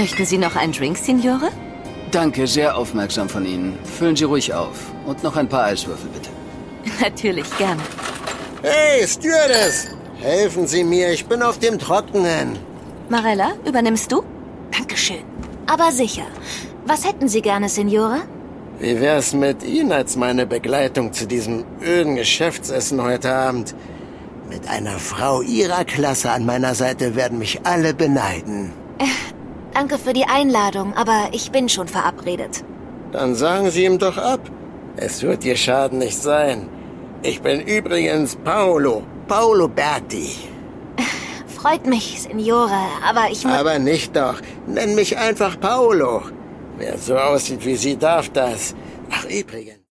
Möchten Sie noch einen Drink, Signore? Danke, sehr aufmerksam von Ihnen. Füllen Sie ruhig auf. Und noch ein paar Eiswürfel, bitte. Natürlich, gerne. Hey, Stewardess! Helfen Sie mir, ich bin auf dem Trockenen. Marella, übernimmst du? Dankeschön. Aber sicher. Was hätten Sie gerne, Signore? Wie wär's mit Ihnen als meine Begleitung zu diesem öden Geschäftsessen heute Abend? Mit einer Frau Ihrer Klasse an meiner Seite werden mich alle beneiden. Danke für die Einladung, aber ich bin schon verabredet. Dann sagen Sie ihm doch ab. Es wird Ihr Schaden nicht sein. Ich bin übrigens Paolo Berti. Freut mich, Signore, aber ich muss... Aber nicht doch. Nenn mich einfach Paolo. Wer so aussieht wie Sie, darf das. Ach, übrigens.